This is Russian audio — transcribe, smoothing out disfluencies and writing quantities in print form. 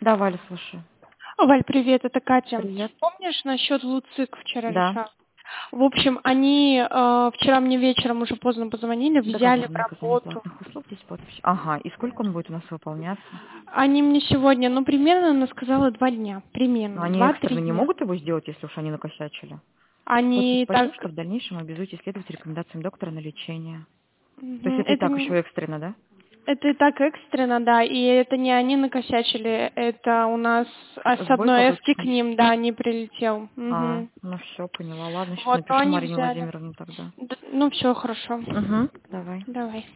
Да, Валя, слушаю. Валь, привет, это Катя. Привет. Помнишь, насчет ЛУЦИК вчера Да. решала? В общем, они вчера мне вечером уже поздно позвонили, взяли в Договор на оказание работу. платных услуг, здесь подпись. Ага, и сколько он будет у нас выполняться? Они мне сегодня, примерно, она сказала 2 дня. Но Примерно, они 2-3 экстренно не дня. могут его сделать, если уж они накосячили? Подпись Они подчеркнут, так... что в дальнейшем обязуетесь следовать рекомендациям доктора на лечение. То есть Мгм, это и Это, так еще экстренно, да? это и так экстренно, да, и это не они накосячили, это у нас с Сбой одной эски к побочный. ним, да, не прилетел. Мгм. Ну все, поняла. Ладно, сейчас Вот, но напишу они Марине взяли. Владимировне тогда. Ну, все, хорошо. Угу, давай. Давай.